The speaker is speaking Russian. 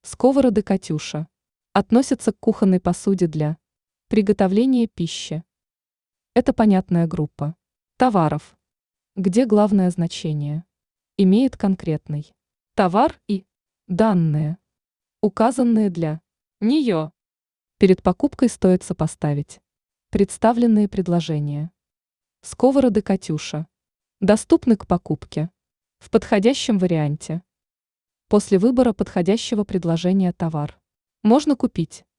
Сковороды «Катюша» относятся к кухонной посуде для приготовления пищи. Это понятная группа товаров, где главное значение имеет конкретный товар и данные, указанные для нее. Перед покупкой стоит сопоставить представленные предложения. Сковороды «Катюша» доступны к покупке в подходящем варианте. После выбора подходящего предложения товар можно купить.